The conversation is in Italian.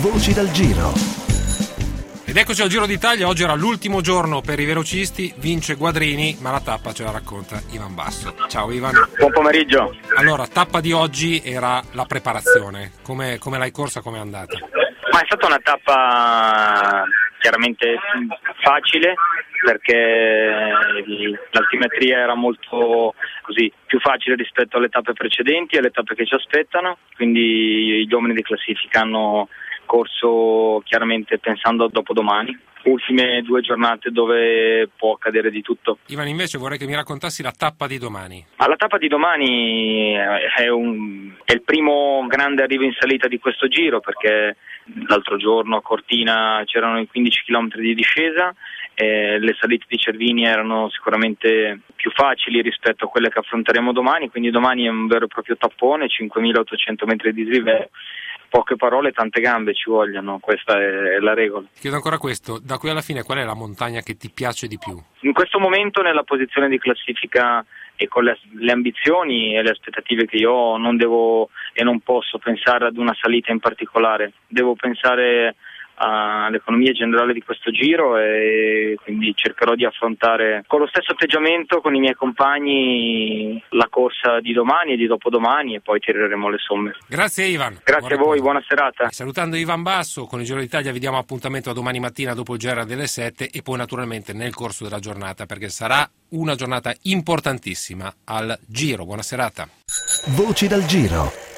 Voci dal Giro. Ed eccoci al Giro d'Italia. Oggi era l'ultimo giorno per i velocisti, vince Guadrini, ma la tappa ce la racconta Ivan Basso. Ciao Ivan. Buon pomeriggio. Allora, tappa di oggi era la preparazione. Come l'hai corsa, come è andata? Ma è stata una tappa chiaramente facile, perché l'altimetria era molto più facile rispetto alle tappe precedenti e alle tappe che ci aspettano, quindi gli uomini di classifica hanno corso chiaramente pensando a dopodomani. Ultime 2 giornate dove può accadere di tutto. Ivan, invece vorrei che mi raccontassi la tappa di domani. Ma la tappa di domani è il primo grande arrivo in salita di questo giro, perché l'altro giorno a Cortina c'erano i 15 km di discesa e le salite di Cervini erano sicuramente più facili rispetto a quelle che affronteremo domani, quindi domani è un vero e proprio tappone, 5.800 metri di dislivello. Poche parole, tante gambe ci vogliono, questa è la regola. Ti chiedo ancora questo, da qui alla fine qual è la montagna che ti piace di più? In questo momento nella posizione di classifica e con le ambizioni e le aspettative che io ho, non devo e non posso pensare ad una salita in particolare, devo pensare all'economia generale di questo giro e quindi cercherò di affrontare con lo stesso atteggiamento con i miei compagni la corsa di domani e di dopodomani e poi tireremo le somme. Grazie Ivan. Grazie a voi, buona serata. E salutando Ivan Basso, con il Giro d'Italia vi diamo appuntamento a domani mattina dopo il GR delle 7 e poi naturalmente nel corso della giornata, perché sarà una giornata importantissima al Giro. Buona serata. Voci dal Giro.